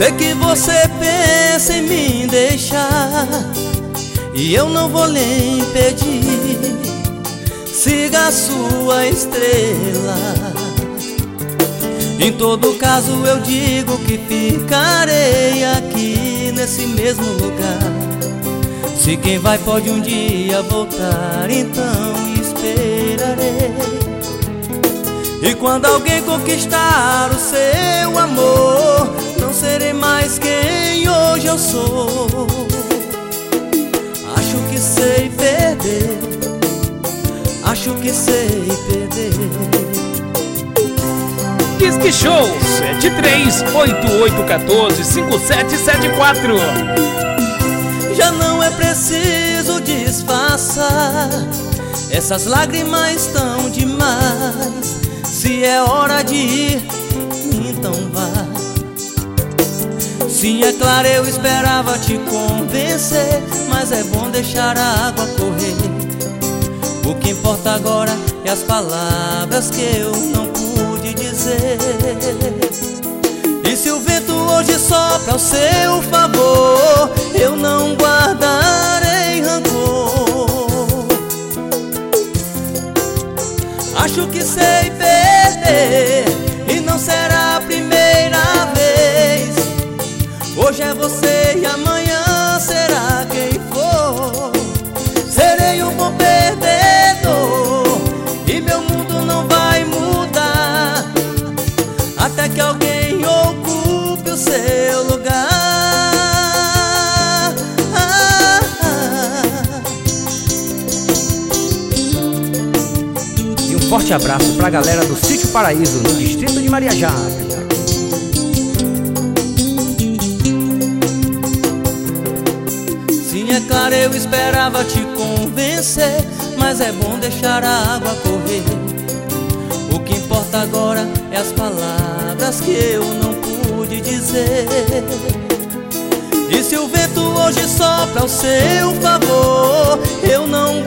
Sei que você pensa em me deixar e eu não vou lhe impedir. Siga a sua estrela. Em todo caso eu digo que ficarei aqui nesse mesmo lugar. Se quem vai pode um dia voltar, então esperarei. E quando alguém conquistar o seu amor, não serei mais quem hoje eu sou. Acho que sei perder, acho que sei perder. Disque Show 7388145774. Já não é preciso disfarçar, essas lágrimas estão demais. Se é hora de ir, então vá. Sim, é claro, eu esperava te convencer, mas é bom deixar a água correr. O que importa agora é as palavras que eu não pude dizer. E se o vento hoje sopra ao seu favor, eu não guardarei rancor. Acho que sei perder e não será a primeira vez. Hoje é você e amanhã será quem for. Serei um bom perdedor e meu mundo não vai mudar até que alguém ocupe o seu lugar. E um forte abraço pra galera do Sítio Paraíso, no distrito de Mariajá. Sim, é claro, eu esperava te convencer, mas é bom deixar a água correr. O que importa agora é as palavras que eu não pude dizer. E se o vento hoje sopra ao seu favor, eu não